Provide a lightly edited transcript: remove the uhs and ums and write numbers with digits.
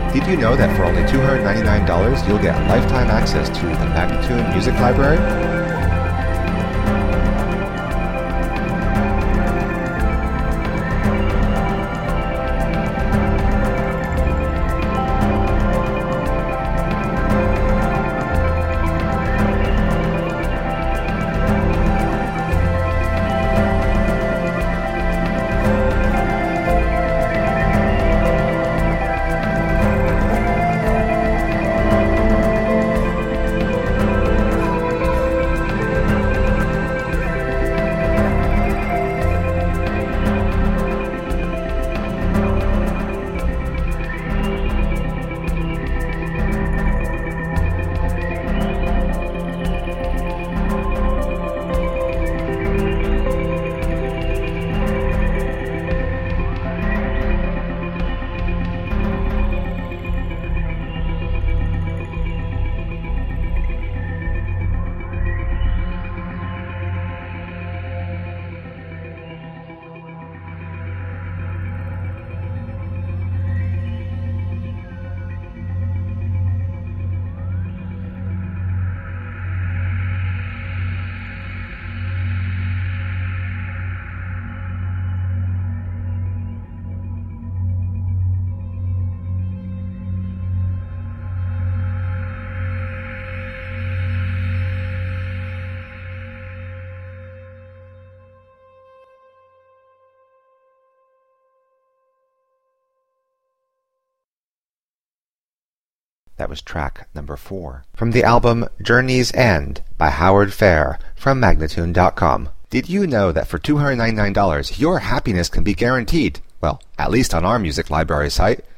Did you know that for only $299 you'll get lifetime access to the Magnatune Music Library? That was track number 4 from the album Journey's End by Howard Fair from Magnatune.com. Did you know that for $299 your happiness can be guaranteed? Well, at least on our music library site.